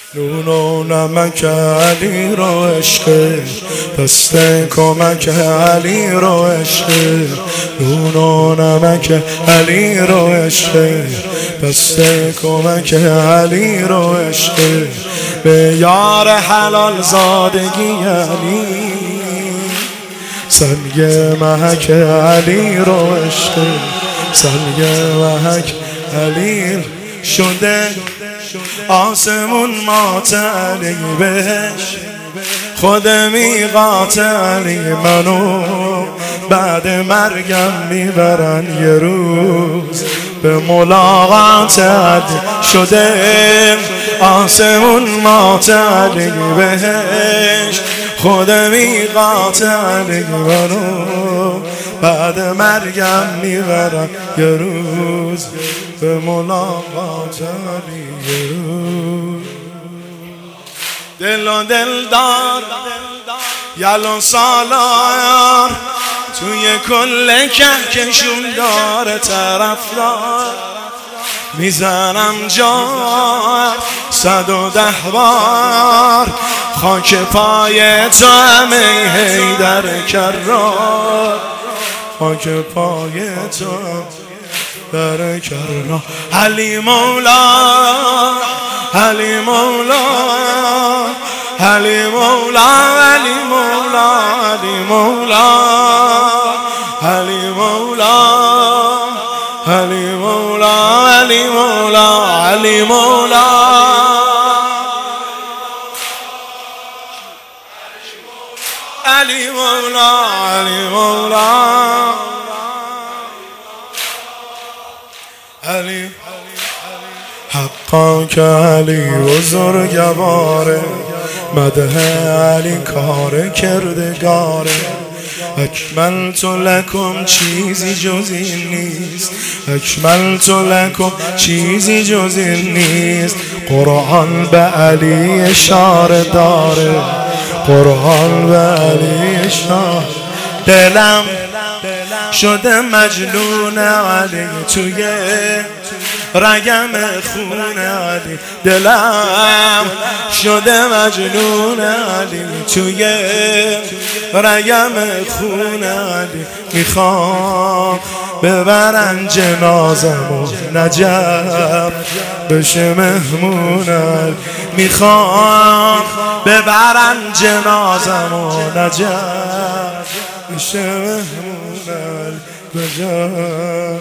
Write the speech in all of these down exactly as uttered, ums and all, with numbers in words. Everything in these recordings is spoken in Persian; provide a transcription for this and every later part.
نون و نمک علی رو عشق، دست کمک علی رو عشق. نون و نمک علی رو عشق، دست کمک علی رو عشق. به یار حلال زادگی علی، سنگ محک علی رو عشق. سنگ محک علی شده آسمون مات علی بهش، خود میقات علی منو بعد مرگم میبرن یه روز به ملاقات علی. شده آسمون مات علی بهش، خود میقات علی منو بعد مرگم میبرن یه روز به ملاقات علی یه روز. دل و دلدار یلو سالار، توی کل کهکشون داره طرفدار. میزنم جا صد و ده بار، خاک پای تو همه حیدر کرار. خاک پای تو در کرار. علی مولا علی مولا علی مولا علی مولا علی مولا علی مولا علی مولا علی مولا علی مولا علی مولا علی مولا علی حقا که علی بزرگواره، مدح علی کار کردگاره. اکملت لکم چیزی جز این نیست، اکملت لکم چیزی جز این نیست. قرآن به علی اشاره داره، قرآن به علی اشاره. دلم شده مجنون علی توی رگم خون علی. دلم شده مجنون علی توی رگم خون علی. میخوام ببرن جنازم و نجف بشه مهمون علی. میخوام ببرن جنازم و نجف بشه مهمون علی. بجا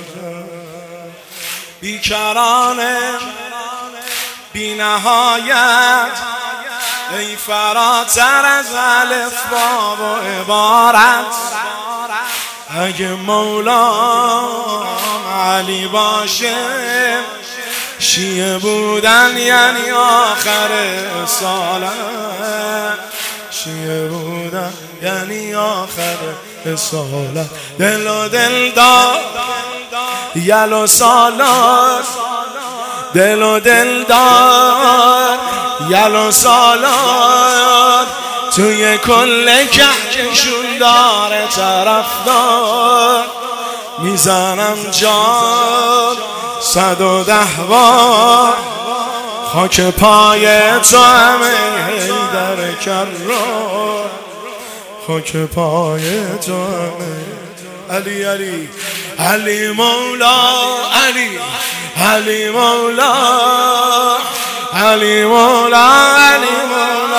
بیکرانه بی نهایت، ای فراتر از الف با و عبارت. اگه مولام علی باشه، شیعه بودن یعنی آخر رسالت. شیعه بودن یعنی آخر رسالت. دل و دلدار یلو سالار، دل و دلدار یلو سالار، توی کل کهکشون داره طرفدار. میزنم جان صد و ده بار، خاک پای تو همه حیدر کرار. خاک پای تو همه علی علی علی مولا علی علی مولا علی مولا علی مولا